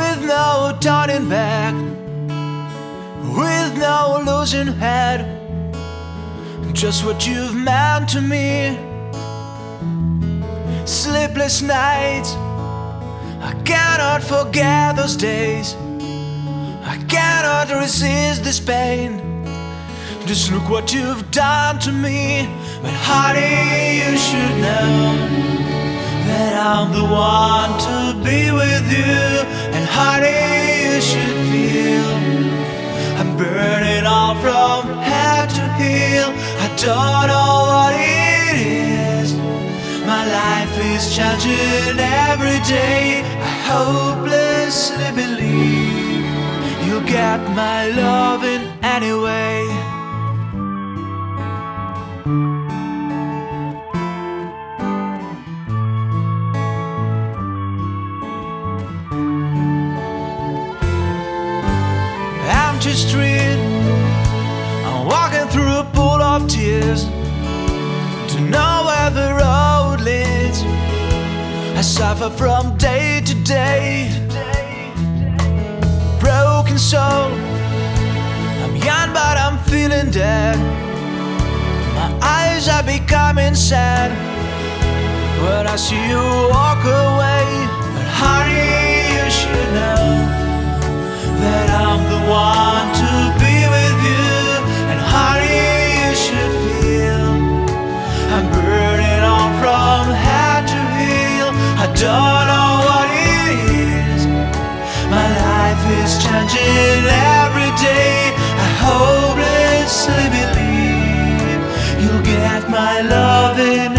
with no turning back, with no losing head. Just what you've meant to me. Sleepless nights, I cannot forget those days. I cannot resist this pain. Just look what you've done to me. But honey, you should know that I'm the one to be with you. And honey, you should feel I'm burning all from head to heel. I don't know what it is. My life is changing every day. I hopelessly believe you'll get my loving anyway. Empty street, I'm walking through a pool of tears to know where the road leads. I suffer from day to day, broken soul. I'm young but I'm feeling dead. My eyes are becoming sad when I see you walk away. But honey, you should know that I'm the one to be with you. And honey, you should feel I'm burning on from head to heel. I don't know what it is. My life is changing every day. I hopelessly believe you'll get my loving